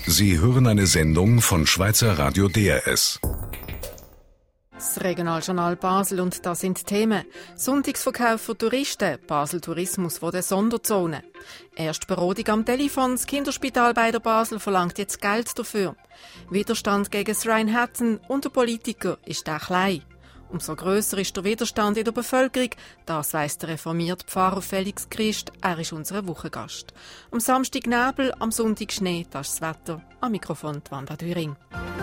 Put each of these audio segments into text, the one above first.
Sie hören eine Sendung von Schweizer Radio DRS. Das Regionaljournal Basel und das sind die Themen. Sonntagsverkauf für Touristen, Basel Tourismus vor der Sonderzone. Erst Beratung am Telefon, das Kinderspital bei der Basel verlangt jetzt Geld dafür. Widerstand gegen das Rheinhetten und der Politiker ist auch klein. Umso grösser ist der Widerstand in der Bevölkerung, das weiss der reformierte Pfarrer Felix Christ, er ist unser Wochengast. Am Samstag Nebel, am Sonntag Schnee, das ist das Wetter. Am Mikrofon die Wanda Düring.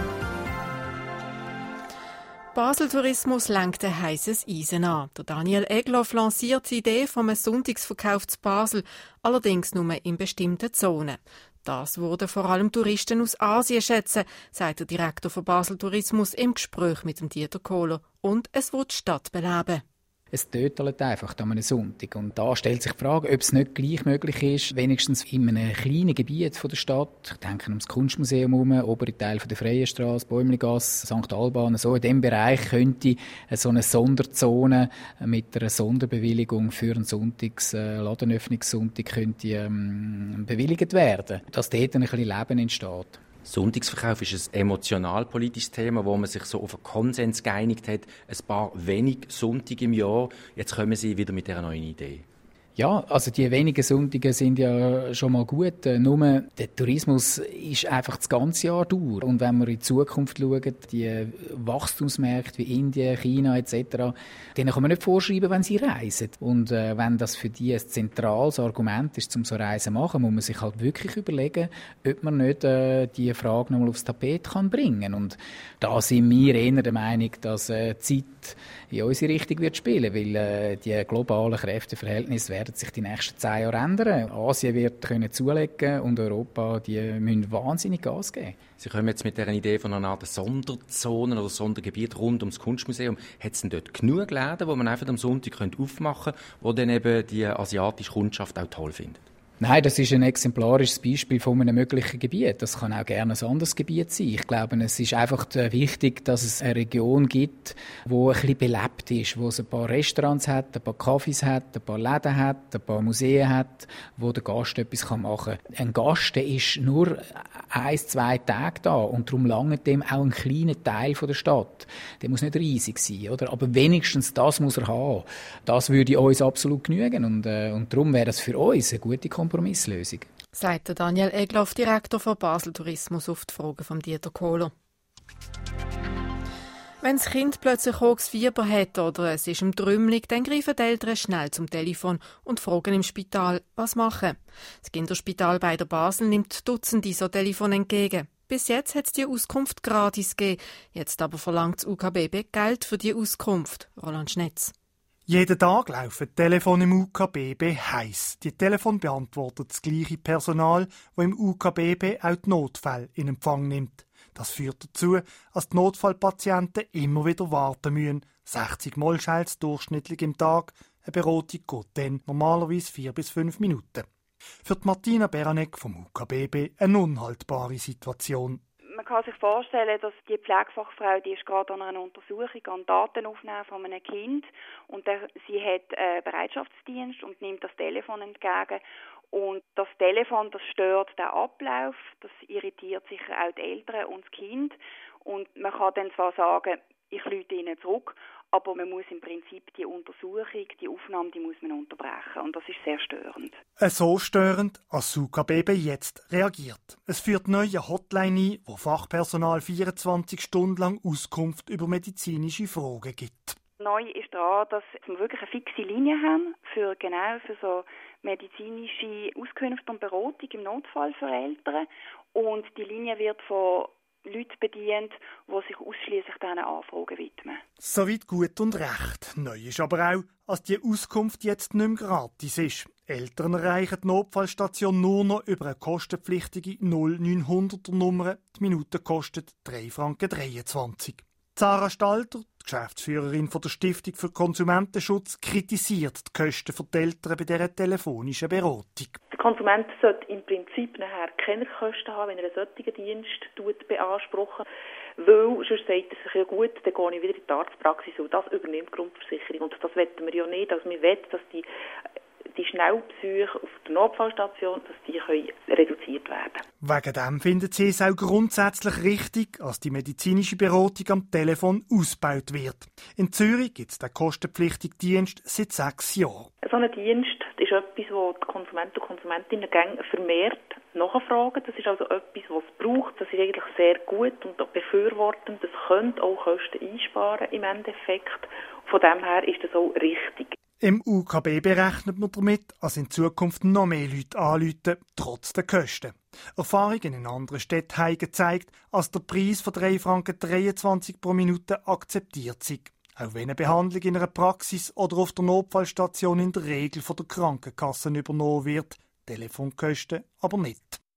Basel Tourismus lenkt ein heisses Eisen an. Der Daniel Egloff lanciert die Idee vom Sonntagsverkauf zu Basel, allerdings nur in bestimmten Zonen. Das würden vor allem Touristen aus Asien schätzen, sagt der Direktor von Basel Tourismus im Gespräch mit dem Dieter Kohler. Und es wird die Stadt beleben. Es tötelt einfach an einem Sonntag. Und da stellt sich die Frage, ob es nicht gleich möglich ist, wenigstens in einem kleinen Gebiet von der Stadt, ich denke ums Kunstmuseum herum, obere Teil von der Freienstrasse, Bäumligasse, St. Alban, so in diesem Bereich könnte so eine Sonderzone mit einer Sonderbewilligung für einen Ladenöffnungssonntag könnte bewilligt werden, dass dort ein bisschen Leben entsteht. Sonntagsverkauf ist ein emotional-politisches Thema, wo man sich so auf einen Konsens geeinigt hat. Ein paar wenig Sonntage im Jahr. Jetzt kommen Sie wieder mit dieser neuen Idee. Ja, also die wenigen Sonntage sind ja schon mal gut. Nur der Tourismus ist einfach das ganze Jahr durch. Und wenn wir in die Zukunft schauen, die Wachstumsmärkte wie Indien, China etc., denen kann man nicht vorschreiben, wenn sie reisen. Und wenn das für die ein zentrales Argument ist, um so Reisen zu machen, muss man sich halt wirklich überlegen, ob man nicht diese Frage nochmal aufs Tapet kann bringen. Und da sind wir eher der Meinung, dass die Zeit in unsere Richtung wird spielen, weil die globalen Kräfteverhältnisse werden sich die nächsten 10 Jahre ändern. Asien wird zulegen und Europa, die müssen wahnsinnig Gas geben. Sie kommen jetzt mit der Idee von einer Art Sonderzone oder Sondergebiet rund ums Kunstmuseum. Hat es denn dort genug Läden, wo man einfach am Sonntag aufmachen könnte, wo dann eben die asiatische Kundschaft auch toll findet? Nein, das ist ein exemplarisches Beispiel von einem möglichen Gebiet. Das kann auch gerne ein anderes Gebiet sein. Ich glaube, es ist einfach wichtig, dass es eine Region gibt, wo ein bisschen belebt ist, wo es ein paar Restaurants hat, ein paar Cafés hat, ein paar Läden hat, ein paar Museen hat, wo der Gast etwas machen kann. Ein Gast, der ist nur 1-2 Tage da und darum langt dem auch ein kleiner Teil von der Stadt. Der muss nicht riesig sein, oder? Aber wenigstens das muss er haben. Das würde uns absolut genügen und darum wäre das für uns eine gute Kompromisslösung. Sagt Daniel Egloff, Direktor von Basel Tourismus, auf die Frage von Dieter Kohler. Wenn das Kind plötzlich hohes Fieber hat oder es ist im Trümmelig, dann greifen die Eltern schnell zum Telefon und fragen im Spital, was machen. Das Kinderspital bei der Basel nimmt Dutzende so Telefone entgegen. Bis jetzt hat es die Auskunft gratis gegeben. Jetzt aber verlangt das UKBB Geld für die Auskunft. Roland Schnetz. Jeden Tag laufen Telefone im UKBB heiß. Die Telefon beantwortet das gleiche Personal, das im UKBB auch die Notfälle in Empfang nimmt. Das führt dazu, dass die Notfallpatienten immer wieder warten müssen. 60 Mal schellt durchschnittlich im Tag. Eine Beratung geht dann normalerweise 4 bis 5 Minuten. Für die Martina Beranek vom UKBB eine unhaltbare Situation. Man kann sich vorstellen, dass die Pflegefachfrau, die ist gerade an einer Untersuchung an Daten aufnehmen von einem Kind und sie hat Bereitschaftsdienst und nimmt das Telefon entgegen. Und das Telefon, das stört den Ablauf, das irritiert sicher auch die Eltern und das Kind. Und man kann dann zwar sagen, ich rufe ihnen zurück, aber man muss im Prinzip die Untersuchung, die Aufnahme, die muss man unterbrechen. Und das ist sehr störend. So störend, als das UKBB jetzt reagiert. Es führt neue Hotline ein, wo Fachpersonal 24 Stunden lang Auskunft über medizinische Fragen gibt. Neu ist daran, dass wir wirklich eine fixe Linie haben für so medizinische Auskünfte und Beratung im Notfall für Eltern. Und die Linie wird von Leute bedient, die sich ausschliesslich diesen Anfragen widmen. Soweit gut und recht. Neu ist aber auch, dass die Auskunft jetzt nicht mehr gratis ist. Eltern erreichen die Notfallstation nur noch über eine kostenpflichtige 0900er-Nummer. Die Minute kostet 3,23 Franken. Sarah Stalter, die Geschäftsführerin der Stiftung für Konsumentenschutz, kritisiert die Kosten für die Eltern bei dieser telefonischen Beratung. Der Konsument sollte im Prinzip nachher keine Kosten haben, wenn er einen solchen Dienst beansprucht. Weil sonst sagt er sich ja gut, dann gehe ich wieder in die Arztpraxis und das übernimmt die Grundversicherung. Und das wollen wir ja nicht. Also wir wollen, dass die Schnellbesuche auf der Notfallstation, dass die reduziert werden. Wegen dem findet sie es auch grundsätzlich richtig, dass die medizinische Beratung am Telefon ausgebaut wird. In Zürich gibt es den kostenpflichtigen Dienst seit 6 Jahren. So ein Dienst ist etwas, wo die Konsumenten und Konsumentinnen vermehrt nachfragen. Das ist also etwas, was es braucht. Das ist eigentlich sehr gut und befürwortend. Das könnte auch Kosten einsparen im Endeffekt. Von dem her ist das auch richtig. Im UKB berechnet man damit, dass in Zukunft noch mehr Leute anrufen, trotz der Kosten. Erfahrungen in anderen Städten haben gezeigt, dass der Preis von 3,23 Franken pro Minute akzeptiert sei. Auch wenn eine Behandlung in einer Praxis oder auf der Notfallstation in der Regel von der Krankenkasse übernommen wird, Telefonkosten aber nicht.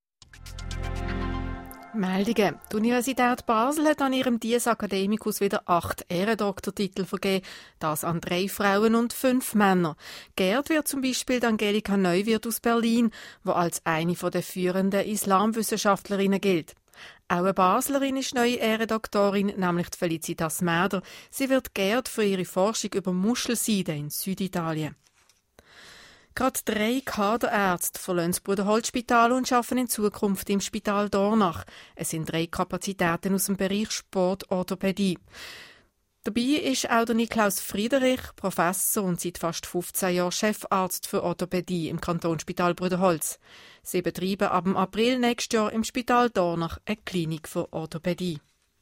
Meldungen. Die Universität Basel hat an ihrem Dies Academicus wieder 8 Ehrendoktortitel vergeben, das an 3 Frauen und 5 Männer. Geehrt wird zum Beispiel Angelika Neuwirth aus Berlin, die als eine der führenden Islamwissenschaftlerinnen gilt. Auch eine Baslerin ist neue Ehrendoktorin, nämlich Felicitas Mäder. Sie wird geehrt für ihre Forschung über Muschelseide in Süditalien. Gerade 3 Kaderärzte verlassen das Bruderholzspital und arbeiten in Zukunft im Spital Dornach. Es sind 3 Kapazitäten aus dem Bereich Sportorthopädie. Dabei ist auch der Niklaus Friederich, Professor und seit fast 15 Jahren Chefarzt für Orthopädie im Kantonsspital Bruderholz. Sie betreiben ab dem April nächstes Jahr im Spital Dornach eine Klinik für Orthopädie.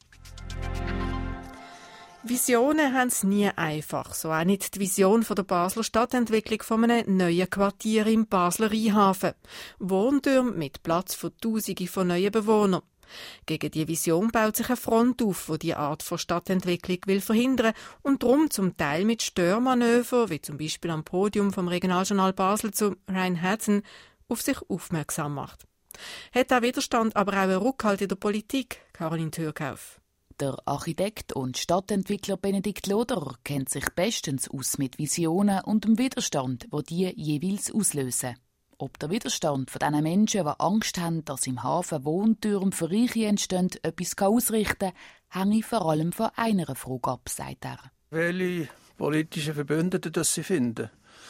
Visionen haben es nie einfach, so auch nicht die Vision von der Basler Stadtentwicklung von einem neuen Quartier im Basler Rheinhafen. Wohntürme mit Platz für Tausende von neuen Bewohnern. Gegen diese Vision baut sich eine Front auf, die diese Art von Stadtentwicklung will verhindern und darum zum Teil mit Störmanövern, wie zum Beispiel am Podium vom Regionaljournal Basel zu Rheinhessen, auf sich aufmerksam macht. Hat der Widerstand aber auch einen Rückhalt in der Politik, Caroline Thürkauf? Der Architekt und Stadtentwickler Benedikt Loderer kennt sich bestens aus mit Visionen und dem Widerstand, wo die jeweils auslösen. Ob der Widerstand von diesen Menschen, die Angst haben, dass im Hafen Wohntürme für Reiche entstehen, etwas ausrichten kann, hänge vor allem von einer Frage ab, sagt er. Welche politischen Verbündeten das sie finden.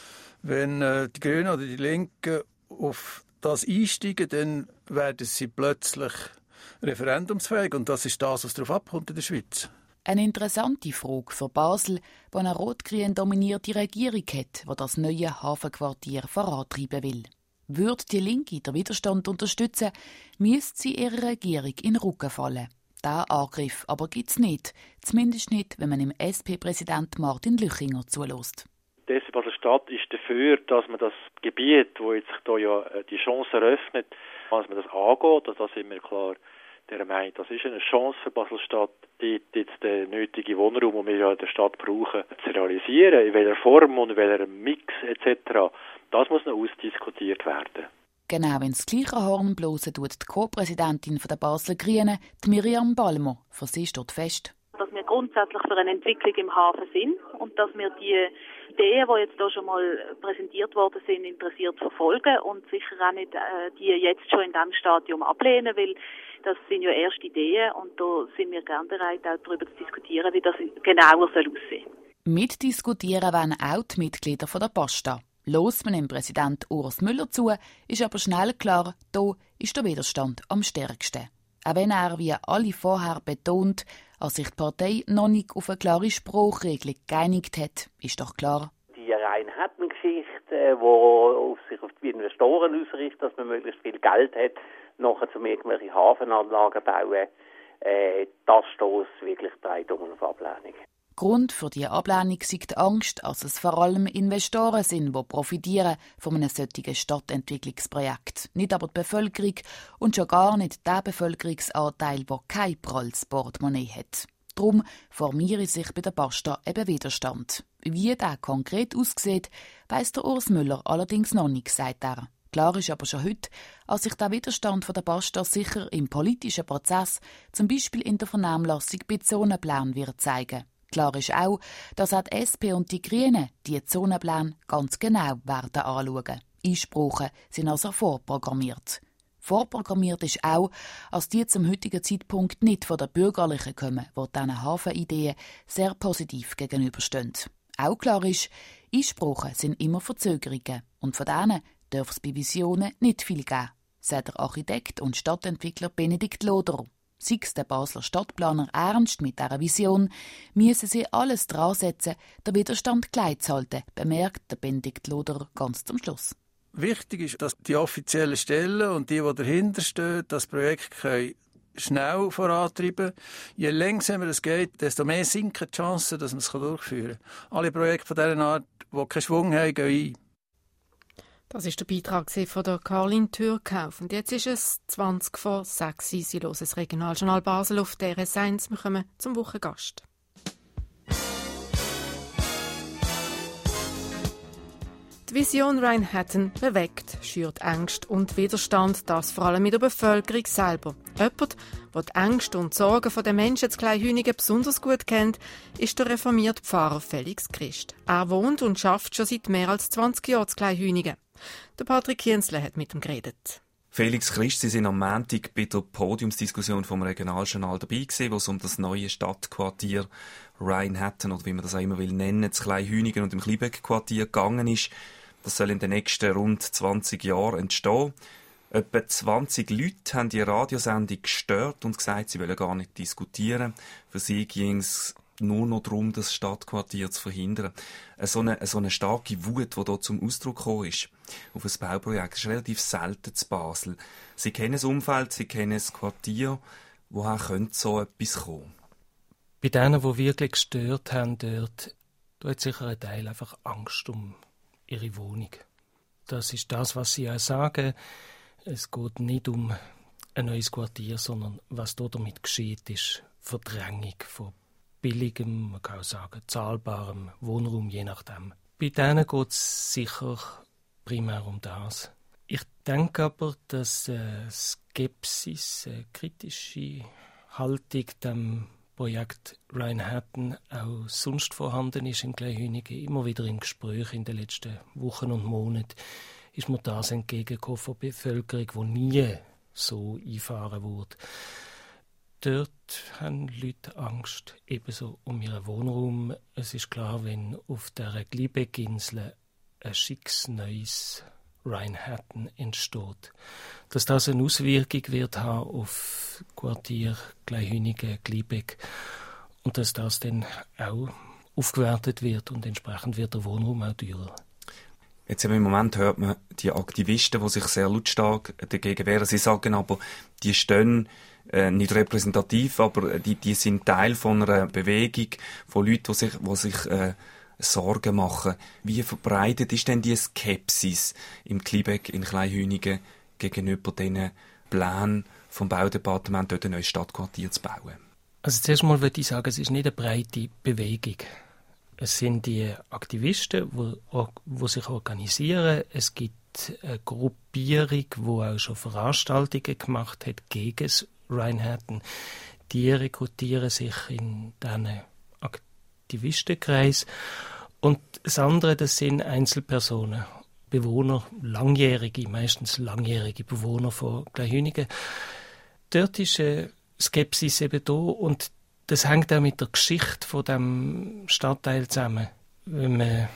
Wenn die Grünen oder die Linken auf das einsteigen, dann werden sie plötzlich referendumsfähig. Und das ist das, was darauf abkommt in der Schweiz. Eine interessante Frage für Basel, die eine rot-grün dominierte Regierung hat, die das neue Hafenquartier vorantreiben will. Würde die Linke den Widerstand unterstützen, müsste sie ihrer Regierung in den Rücken fallen. Diesen Angriff aber gibt es nicht. Zumindest nicht, wenn man dem SP-Präsident Martin Lüchinger zulässt. Die SP Basel-Stadt ist dafür, dass man das Gebiet, wo jetzt sich da ja die Chance eröffnet, dass man das angeht. Also da sind wir klar der Meinung, das ist eine Chance für Basel-Stadt, dort jetzt den nötigen Wohnraum, den wir ja in der Stadt brauchen, zu realisieren. In welcher Form und in welchem Mix etc. Das muss noch ausdiskutiert werden. Genau ins gleiche Horn blosen tut die Co-Präsidentin der Basler Grünen, die Miriam Balmer. Für sie steht fest, dass wir grundsätzlich für eine Entwicklung im Hafen sind und dass wir die Ideen, die jetzt hier schon mal präsentiert worden sind, interessiert verfolgen und sicher auch nicht die jetzt schon in diesem Stadium ablehnen, weil das sind ja erste Ideen und da sind wir gerne bereit, auch darüber zu diskutieren, wie das genauer aussehen soll. Mitdiskutieren wollen auch die Mitglieder der Pasta. Los man dem Präsident Urs Müller zu, ist aber schnell klar, da ist der Widerstand am stärksten. Auch wenn er, wie alle vorher betont, als sich die Partei noch nicht auf eine klare Sprachregelung geeinigt hat, ist doch klar. Die Rheinhessen-Geschichte, die sich auf die Investoren ausrichtet, dass man möglichst viel Geld hat, nachher zum irgendwelche Hafenanlagen bauen, das stößt wirklich breit auf Ablehnung. Grund für diese Ablehnung sei die Angst, dass es vor allem Investoren sind, die profitieren von einem solchen Stadtentwicklungsprojekt. Nicht aber die Bevölkerung und schon gar nicht der Bevölkerungsanteil, der kein pralles Portemonnaie hat. Darum formiere sich bei der Pasta eben Widerstand. Wie der konkret aussieht, weiss der Urs Müller allerdings noch nicht, sagt er. Klar ist aber schon heute, dass sich der Widerstand von der Pasta sicher im politischen Prozess, zum Beispiel in der Vernehmlassung bei Zonenplänen, wird zeigen. Klar ist auch, dass auch die SP und die Grünen die Zonenpläne ganz genau werden anschauen. Einsprachen sind also vorprogrammiert. Vorprogrammiert ist auch, dass die zum heutigen Zeitpunkt nicht von den Bürgerlichen kommen, die diesen Hafenideen sehr positiv gegenüberstehen. Auch klar ist, Einsprachen sind immer Verzögerungen und von denen darf es bei Visionen nicht viel geben. sagt der Architekt und Stadtentwickler Benedikt Loder. Sei es der Basler Stadtplaner ernst mit dieser Vision, müssen sie alles dran setzen, den Widerstand gleich zu halten, bemerkt der Benedikt Loder ganz zum Schluss. Wichtig ist, dass die offiziellen Stellen und die dahinter stehen, das Projekt schnell vorantreiben. Je langsamer es geht, desto mehr sinken die Chancen, dass man es durchführen kann. Alle Projekte von dieser Art, die keinen Schwung haben, gehen ein. Das war der Beitrag von der Caroline Türkauf. Und jetzt ist es 20:06. Sie hören das Regionaljournal Basel auf der RS1. Wir kommen zum Wochengast. Die Vision Rheinhetten bewegt, schürt Ängste und Widerstand, das vor allem in der Bevölkerung selber. Jemand, der die Ängste und Sorgen der Menschen zu Kleinhünigen besonders gut kennt, ist der reformierte Pfarrer Felix Christ. Er wohnt und arbeitet schon seit mehr als 20 Jahren zu Kleinhünigen. Der Patrick Kienzle hat mit ihm geredet. Felix Christ, Sie sind am Montag bei der Podiumsdiskussion vom Regionaljournal dabei gewesen, wo es um das neue Stadtquartier Rheinhetten, oder wie man das auch immer will nennen, zu Kleinhünigen und im Kleinbeck-Quartier gegangen ist. Das soll in den nächsten rund 20 Jahren entstehen. Etwa 20 Leute haben die Radiosendung gestört und gesagt, sie wollen gar nicht diskutieren. Für sie ging es nur noch darum, das Stadtquartier zu verhindern. So eine starke Wut, die hier zum Ausdruck gekommen ist, auf ein Bauprojekt, das ist relativ selten zu Basel. Sie kennen das Umfeld, Sie kennen das Quartier. Woher könnte so etwas kommen? Bei denen, die wirklich gestört haben, dort hat sicher ein Teil einfach Angst um ihre Wohnung. Das ist das, was sie auch sagen. Es geht nicht um ein neues Quartier, sondern was damit geschieht, ist Verdrängung von billigem, man kann auch sagen, zahlbarem Wohnraum, je nachdem. Bei denen geht es sicher primär um das. Ich denke aber, dass Skepsis, kritische Haltung dem Projekt Rheinhetten auch sonst vorhanden ist in Kleinhünigen. Immer wieder im Gespräch in den letzten Wochen und Monaten ist mir das entgegengekommen von der Bevölkerung, die nie so einfahren wurde. Dort haben Leute Angst, ebenso um ihren Wohnraum. Es ist klar, wenn auf der Gliebeck-Insel ein schickes neues Rheinhetten entsteht, dass das eine Auswirkung wird haben auf Quartier Kleinhünigen, Gliebeck und dass das dann auch aufgewertet wird und entsprechend wird der Wohnraum auch teurer. Jetzt im Moment hört man die Aktivisten, die sich sehr lautstark dagegen wehren. Sie sagen aber, die stehen nicht repräsentativ, aber die sind Teil von einer Bewegung von Leuten, die sich Sorgen machen. Wie verbreitet ist denn die Skepsis im Kleinbeck in Kleinhünigen gegenüber diesen Plänen vom Baudepartement, dort ein neues Stadtquartier zu bauen? Also zuerst mal würde ich sagen, es ist nicht eine breite Bewegung. Es sind die Aktivisten, die sich organisieren. Es gibt eine Gruppierung, die auch schon Veranstaltungen gemacht hat gegen das Rheinhetten. Die rekrutieren sich in diesen Aktivistenkreis. Und das andere, das sind Einzelpersonen, Bewohner, meistens langjährige Bewohner von Kleinhünigen. Dort ist Skepsis eben da und das hängt auch mit der Geschichte von dem Stadtteil zusammen. Wenn man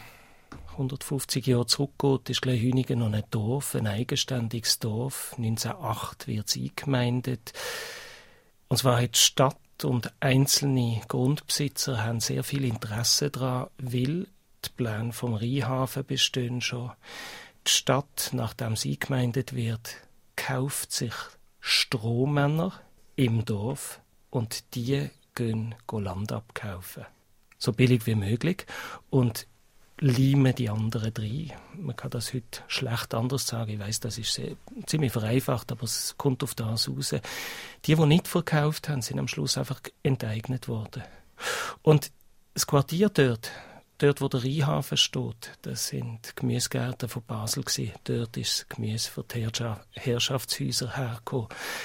150 Jahre zurückgeht, ist Kleinhünigen noch ein Dorf, ein eigenständiges Dorf. 1908 wird es eingemeindet. Und zwar hat die Stadt und einzelne Grundbesitzer haben sehr viel Interesse daran, weil die Pläne vom Rheinhafen bestehen schon. Die Stadt, nachdem sie eingemeindet wird, kauft sich Strohmänner im Dorf und die gehen Land abkaufen. So billig wie möglich und leimen die anderen rein. Man kann das heute schlecht anders sagen. Ich weiss, das ist ziemlich vereinfacht, aber es kommt auf das raus. Die nicht verkauft haben, sind am Schluss einfach enteignet worden. Und das Quartier dort wo der Rheinhafen steht, das sind Gemüsegärten von Basel gewesen. Dort ist das Gemüse für die Herrschaftshäuser hergekommen.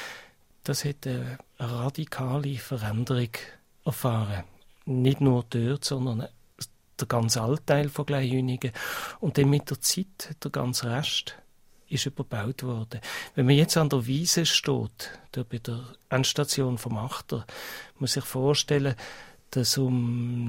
Das hat eine radikale Veränderung erfahren. Nicht nur dort, sondern der ganze Altteil von Kleinhünigen. Und dann mit der Zeit, der ganze Rest, ist überbaut worden. Wenn man jetzt an der Wiese steht, dort bei der Endstation vom Achter, muss sich vorstellen, dass um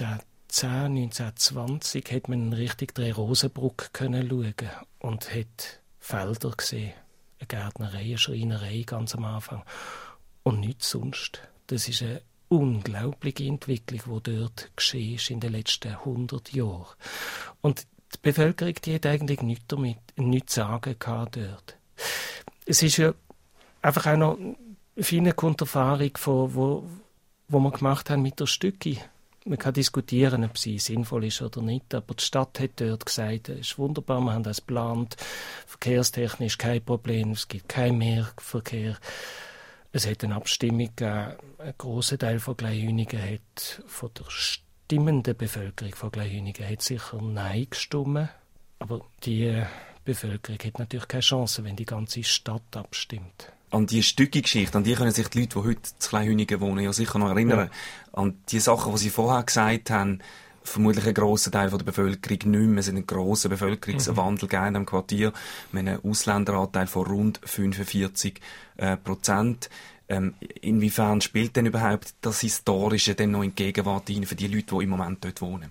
1920 hat man in Richtung Drei-Rosenbrück schauen und hat Felder gesehen. eine Gärtnerei, eine Schreinerei ganz am Anfang. Und nichts sonst. Das ist eine unglaubliche Entwicklung, die dort geschehen ist in den letzten 100 Jahren. Und die Bevölkerung, die hat eigentlich nichts zu sagen dort. Es ist ja einfach auch noch eine Erfahrung, wo wir gemacht haben mit der Stücki. Man kann diskutieren, ob sie sinnvoll ist oder nicht, aber die Stadt hat dort gesagt, es ist wunderbar, wir haben das geplant, verkehrstechnisch kein Problem, es gibt keinen Mehrverkehr. Es hat eine Abstimmung gegeben, ein grosser Teil von Gleinhünigen hat von der stimmenden Bevölkerung von Gleinhünigen hat sicher Nein gestimmt, aber die Bevölkerung hat natürlich keine Chance, wenn die ganze Stadt abstimmt. An die Stücki-Geschichte, an die können sich die Leute, die heute zu Kleinhünigen wohnen, ja sicher noch erinnern. Ja. An die Sachen, die Sie vorher gesagt haben, vermutlich ein grosser Teil der Bevölkerung nicht mehr. Es hat einen grossen Bevölkerungswandel gegeben im Quartier. Wir haben einen Ausländeranteil von rund 45%. Inwiefern spielt denn überhaupt das Historische denn noch in die Gegenwart hinein für die Leute, die im Moment dort wohnen?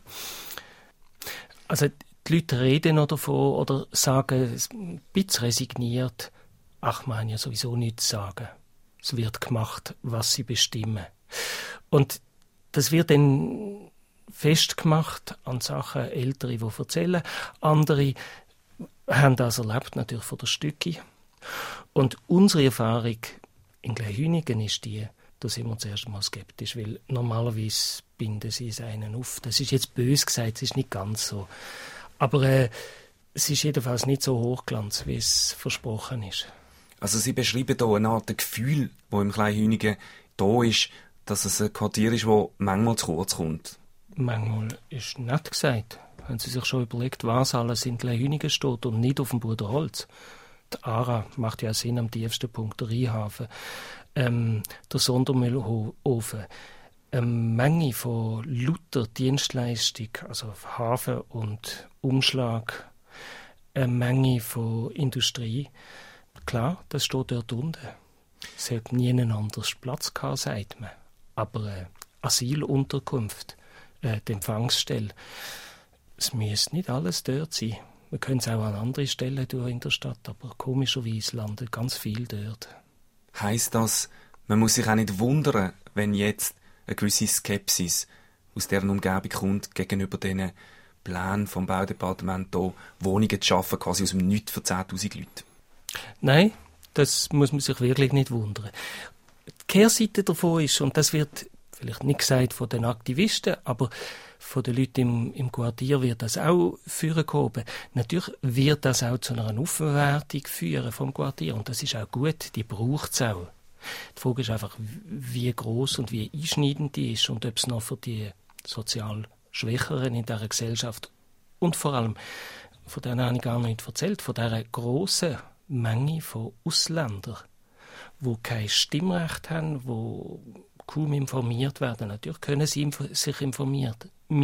Also die Leute reden noch davon oder sagen ein bisschen resigniert, ach, man hat ja sowieso nichts zu sagen. Es wird gemacht, was sie bestimmen. Und das wird dann festgemacht an Sachen, Ältere, die erzählen. Andere haben das erlebt, natürlich von der Stücki. Und unsere Erfahrung in Gleinhünigen ist die, da sind wir zuerst mal skeptisch, weil normalerweise binden sie es einen auf. Das ist jetzt böse gesagt, es ist nicht ganz so. Aber es ist jedenfalls nicht so hochglanz, wie es versprochen ist. Also Sie beschreiben hier eine Art Gefühl, das im Kleinhünigen da ist, dass es ein Quartier ist, das manchmal zu kurz kommt. Manchmal ist nett gesagt. Haben Sie sich schon überlegt, was alles in Kleinhünigen steht und nicht auf dem Bruderholz? Die ARA macht ja Sinn am tiefsten Punkt, der Rheinhafen, der Sondermüllofen, eine Menge von lauter Dienstleistung, also Hafen und Umschlag, eine Menge von Industrie. Klar, das steht dort unten. Es hat nie einen anderen Platz gehabt, sagt man. Aber Asylunterkunft, die Empfangsstelle, es müsste nicht alles dort sein. Wir können es auch an andere Stellen tun in der Stadt, aber komischerweise landet ganz viel dort. Heisst das, man muss sich auch nicht wundern, wenn jetzt eine gewisse Skepsis aus deren Umgebung kommt gegenüber diesen Plänen vom Baudepartement, hier Wohnungen zu schaffen, quasi aus dem Nichts für 10'000 Leute? Nein, das muss man sich wirklich nicht wundern. Die Kehrseite davon ist, und das wird vielleicht nicht gesagt von den Aktivisten, aber von den Leuten im Quartier wird das auch vorgehoben. Natürlich wird das auch zu einer Aufwertung führen vom Quartier, und das ist auch gut, die braucht es auch. Die Frage ist einfach, wie gross und wie einschneidend die ist und ob es noch für die sozial Schwächeren in dieser Gesellschaft und vor allem, von denen habe ich gar nicht erzählt, von dieser grossen Menge von Ausländern, die kein Stimmrecht haben, die kaum informiert werden. Natürlich können sie sich informieren,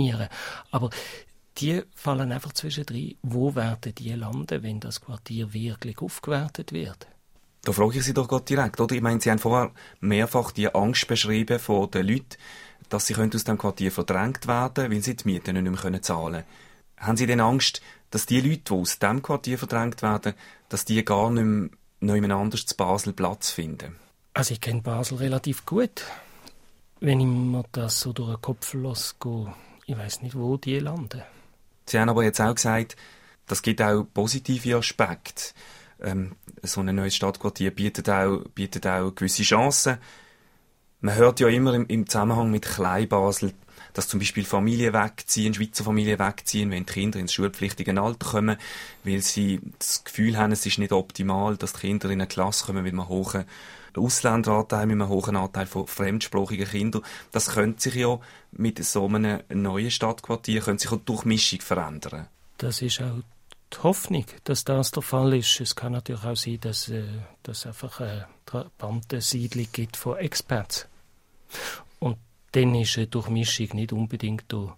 aber die fallen einfach zwischendrin. Wo werden die landen, wenn das Quartier wirklich aufgewertet wird? Da frage ich Sie doch gerade direkt, oder? Ich meine, Sie haben vorher mehrfach die Angst beschrieben von den Leuten, dass sie aus dem Quartier verdrängt werden, weil sie die Miete nicht mehr zahlen können. Haben Sie denn Angst, dass die Leute, die aus diesem Quartier verdrängt werden, dass die gar nicht mehr anders zu Basel Platz finden? Also ich kenne Basel relativ gut. Wenn ich mir das so durch den Kopf lasse, ich weiss nicht, wo die landen. Sie haben aber jetzt auch gesagt, das gibt auch positive Aspekte. So ein neues Stadtquartier bietet auch gewisse Chancen. Man hört ja immer im Zusammenhang mit Klein-Basel, dass zum Beispiel Familien wegziehen, Schweizer Familien wegziehen, wenn die Kinder ins schulpflichtige Alter kommen, weil sie das Gefühl haben, es ist nicht optimal, dass die Kinder in eine Klasse kommen mit einem hohen Ausländeranteil, mit einem hohen Anteil von fremdsprachigen Kindern. Das könnte sich ja mit so einem neuen Stadtquartier auch die Durchmischung verändern. Das ist auch die Hoffnung, dass das der Fall ist. Es kann natürlich auch sein, dass es einfach eine Bandensiedlung gibt von Expats. Und dann ist eine Durchmischung nicht unbedingt da.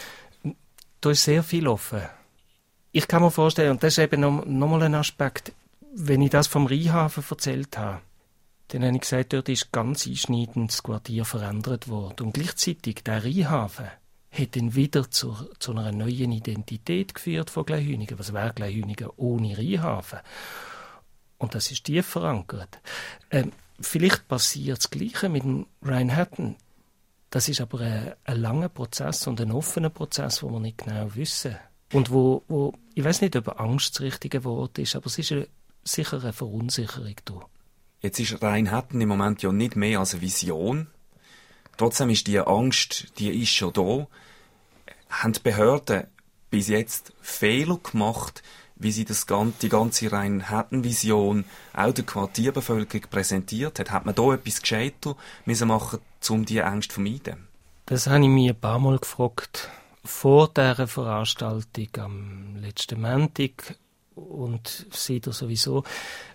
Da ist sehr viel offen. Ich kann mir vorstellen, und das ist eben noch mal ein Aspekt, wenn ich das vom Rheinhafen erzählt habe, dann habe ich gesagt, dort ist ganz einschneidend das Quartier verändert worden. Und gleichzeitig der Rheinhafen hat dann wieder zu einer neuen Identität geführt von Gleinhünigen. Was wäre Gleinhünigen ohne Rheinhafen? Und das ist tief verankert. Vielleicht passiert das Gleiche mit dem Ryan Hutton. Das ist aber ein langer Prozess und ein offener Prozess, wo wir nicht genau wissen. Und wo ich weiß nicht, ob Angst das richtige Wort ist, aber es ist sicher eine Verunsicherung da. Jetzt ist Ryan Hutton im Moment ja nicht mehr als eine Vision. Trotzdem ist die Angst, die ist schon da. Haben die Behörden bis jetzt Fehler gemacht, wie sie die ganze Ryan Hutton-Vision auch der Quartierbevölkerung präsentiert hat? Hat man da etwas gescheiter müssen machen, um diese Ängste zu vermeiden? Das habe ich mich ein paar Mal gefragt. Vor dieser Veranstaltung am letzten Montag und seither sowieso.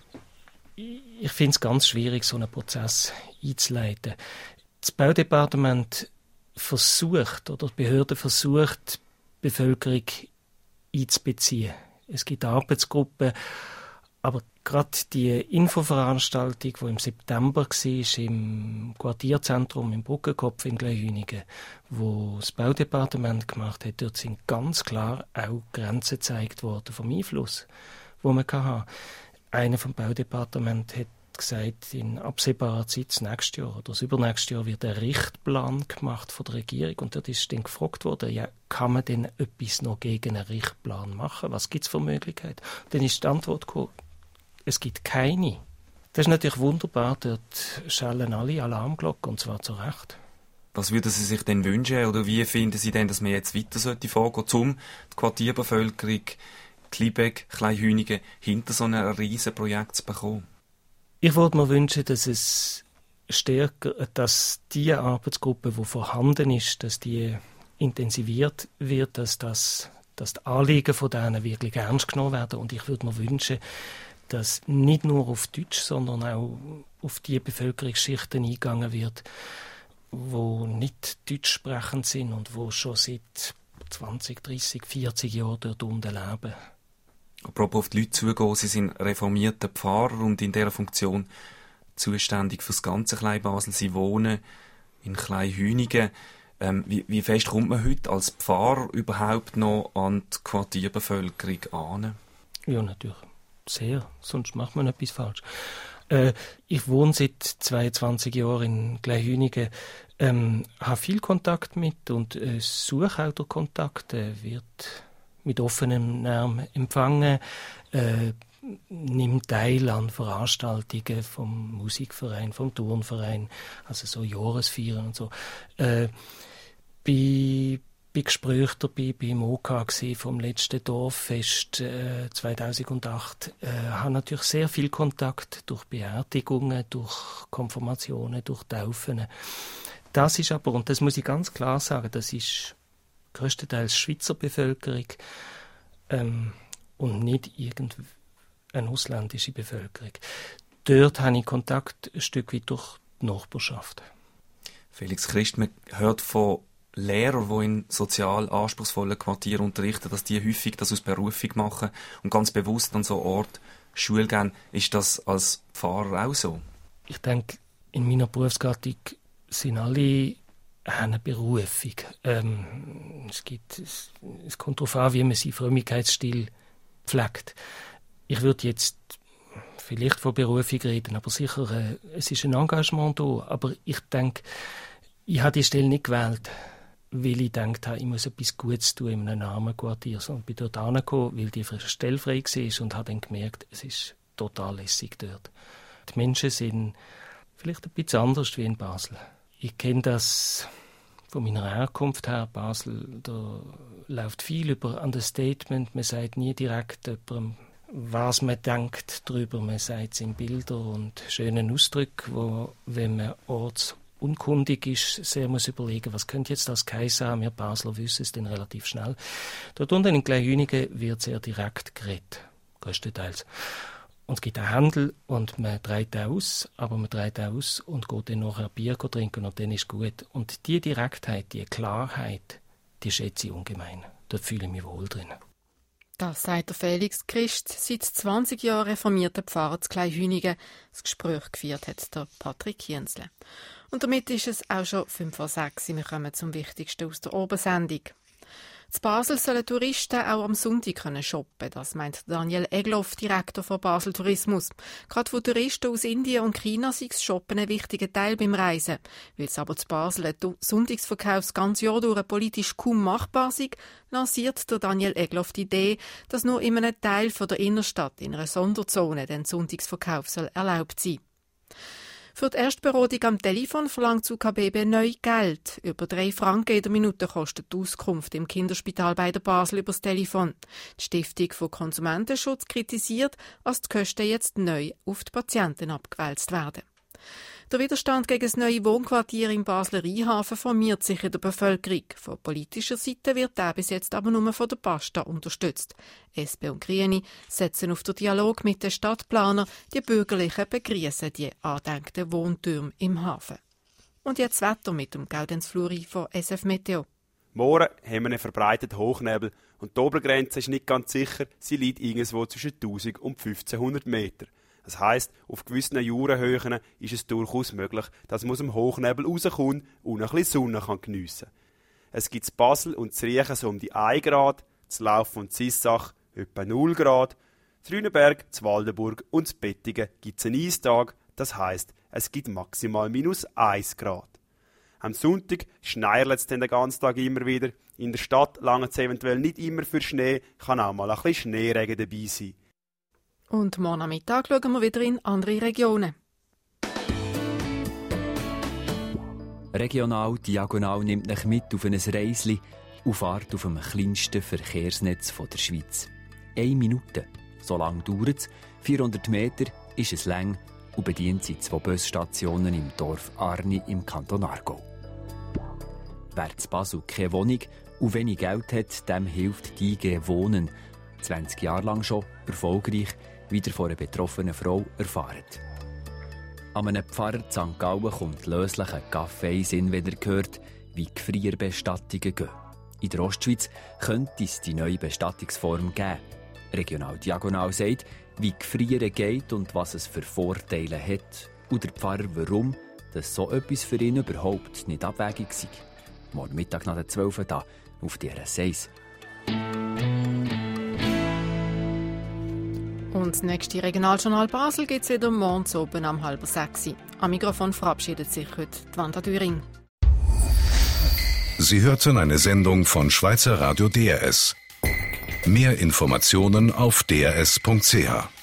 Ich finde es ganz schwierig, so einen Prozess einzuleiten. Das Baudepartement versucht, oder die Behörde versucht, die Bevölkerung einzubeziehen. Es gibt Arbeitsgruppen, aber gerade die Infoveranstaltung, die im September war, im Quartierzentrum im Brückenkopf in Gleihünigen, wo das Baudepartement gemacht hat, dort sind ganz klar auch Grenzen gezeigt worden vom Einfluss, den man haben kann. Einer vom Baudepartement hat gesagt, in absehbarer Zeit, das nächste Jahr oder das übernächste Jahr wird ein Richtplan gemacht von der Regierung. Und dort ist dann gefragt worden, ja, kann man denn etwas noch gegen einen Richtplan machen? Was gibt es für Möglichkeiten? Dann ist die Antwort gekommen, es gibt keine. Das ist natürlich wunderbar, dort schallen alle Alarmglocken, und zwar zu Recht. Was würden Sie sich denn wünschen, oder wie finden Sie denn, dass man jetzt weiter vorgehen sollte, um die Quartierbevölkerung Klibeck, Kleinhünigen hinter so einem riesen Projekt zu bekommen? Ich würde mir wünschen, dass es stärker, dass die Arbeitsgruppe, die vorhanden ist, dass die intensiviert wird, dass die Anliegen von denen wirklich ernst genommen werden. Und ich würde mir wünschen, dass nicht nur auf Deutsch, sondern auch auf die Bevölkerungsschichten eingegangen wird, die nicht deutsch sprechend sind und die schon seit 20, 30, 40 Jahren dort unten leben. Apropos auf die Leute zugehen, Sie sind reformierter Pfarrer und in dieser Funktion zuständig für das ganze Kleinbasel. Sie wohnen in Kleinhünigen. Wie fest kommt man heute als Pfarrer überhaupt noch an die Quartierbevölkerung an? Ja, natürlich. Sehr. Sonst macht man etwas falsch. Ich wohne seit 22 Jahren in Kleinhünigen, habe viel Kontakt mit und suche auch den Kontakt, wird mit offenem Arm empfangen, nimmt teil an Veranstaltungen vom Musikverein, vom Turnverein, also so Jahresfeiern und so. Bei Gesprächen dabei, beim OK vom letzten Dorffest 2008, habe natürlich sehr viel Kontakt durch Beerdigungen, durch Konfirmationen, durch Taufen. Das ist aber, und das muss ich ganz klar sagen, das ist größtenteils Schweizer Bevölkerung und nicht irgendeine ausländische Bevölkerung. Dort habe ich Kontakt ein Stück weit durch die Nachbarschaft. Felix Christ, man hört von Lehrern, die in sozial anspruchsvollen Quartieren unterrichten, dass die häufig das aus Berufung machen und ganz bewusst an so Ort Schule gehen. Ist das als Pfarrer auch so? Ich denke, in meiner Berufsgattung sind alle eine Berufung. Es kommt darauf an, wie man seinen Frömmigkeitsstil pflegt. Ich würde jetzt vielleicht von Berufung reden, aber sicher, es ist ein Engagement da. Aber ich denke, ich habe die Stelle nicht gewählt, weil ich gedacht habe, ich muss etwas Gutes tun in einem armen Quartier. Und bin dort angekommen, weil die Stelle frei war und habe dann gemerkt, es ist total lässig dort. Die Menschen sind vielleicht ein bisschen anders wie in Basel. Ich kenne das von meiner Herkunft her. Basel, da läuft viel über Understatement. Man sagt nie direkt jemandem, was man denkt darüber. Man sagt es in Bildern und schönen Ausdrücken, wo, wenn man ortsunkundig ist, sehr muss überlegen, was könnte jetzt das geheißen haben. Wir Basler wissen es dann relativ schnell. Dort unten in Kleinhünigen wird sehr direkt geredet, größtenteils. Und es gibt einen Handel und man trägt aus, aber man trägt aus und geht dann nachher Bier trinken und dann ist gut. Und die Direktheit, die Klarheit, die schätze ich ungemein. Dort fühle ich mich wohl drin. Das sagt der Felix Christ, seit 20 Jahren reformierter Pfarrer zu Kleinhünigen. Das Gespräch geführt hat der Patrick Kienzle. Und damit ist es auch schon 5:06 Uhr. Wir kommen zum Wichtigsten aus der Obersendung. In Basel sollen Touristen auch am Sonntag shoppen können. Das meint Daniel Egloff, Direktor von Basel Tourismus. Gerade für Touristen aus Indien und China sei das Shoppen ein wichtiger Teil beim Reisen. Weil es aber zu Basel ein Sonntagsverkauf das ganze Jahr durch politisch kaum machbar sei, lanciert der Daniel Egloff die Idee, dass nur in einem Teil von der Innenstadt, in einer Sonderzone, der Sonntagsverkauf erlaubt sein soll. Für die Erstberatung am Telefon verlangt das UKBB neu Geld. Über 3 Franken in der Minute kostet die Auskunft im Kinderspital bei der Basel über das Telefon. Die Stiftung für Konsumentenschutz kritisiert, dass die Kosten jetzt neu auf die Patienten abgewälzt werden. Der Widerstand gegen das neue Wohnquartier im Basler Rheinhafen formiert sich in der Bevölkerung. Von politischer Seite wird der bis jetzt aber nur von der Pasta unterstützt. SP und Grüne setzen auf den Dialog mit den Stadtplanern. Die Bürgerlichen begrüßen die angedenkten Wohntürme im Hafen. Und jetzt Wetter mit dem Gaudenz Fluri von SF Meteo. Morgen haben wir einen verbreiteten Hochnebel und die Obergrenze ist nicht ganz sicher. Sie liegt irgendwo zwischen 1000 und 1500 Meter. Das heisst, auf gewissen Jurenhöhen ist es durchaus möglich, dass man aus dem Hochnebel rauskommt und ein bisschen Sonne geniessen kann. Es gibt in Basel und in Riechen so um die 1 Grad, in Laufen und Zissach etwa 0 Grad, in Rüneberg, in Waldenburg und in Bettigen gibt es einen Eistag, das heisst, es gibt maximal -1 Grad. Am Sonntag schneierlt es den ganzen Tag immer wieder. In der Stadt langt es eventuell nicht immer für Schnee, kann auch mal ein bisschen Schneeregen dabei sein. Und morgen am Mittag schauen wir wieder in andere Regionen. Regional Diagonal nimmt euch mit auf ein Reisli und fahrt auf dem kleinsten Verkehrsnetz der Schweiz. 1 Minute, so lang dauert es, 400 Meter ist es lang und bedient sie 2 Busstationen im Dorf Arni im Kanton Aargau. Wer in Basel keine Wohnung und wenig Geld hat, dem hilft die IG Wohnen. 20 Jahre lang schon, erfolgreich, wie ihr von einer betroffenen Frau erfahrt. An einem Pfarrer in St. Gallen kommt löslich ein Kaffee Sinn, wenn ihr hört, wie Gefrierbestattungen gehen. In der Ostschweiz könnte es die neue Bestattungsform geben. Regional Diagonal sagt, wie Gefrieren geht und was es für Vorteile hat. Und der Pfarrer, warum dass so etwas für ihn überhaupt nicht abwegig sei. Morgen Mittag nach der 12 da auf DRS 1. Und das nächste Regionaljournal Basel gibt es wieder morgens oben am 5:30. Am Mikrofon verabschiedet sich heute Wanda Düring. Sie hörten eine Sendung von Schweizer Radio DRS. Mehr Informationen auf drs.ch.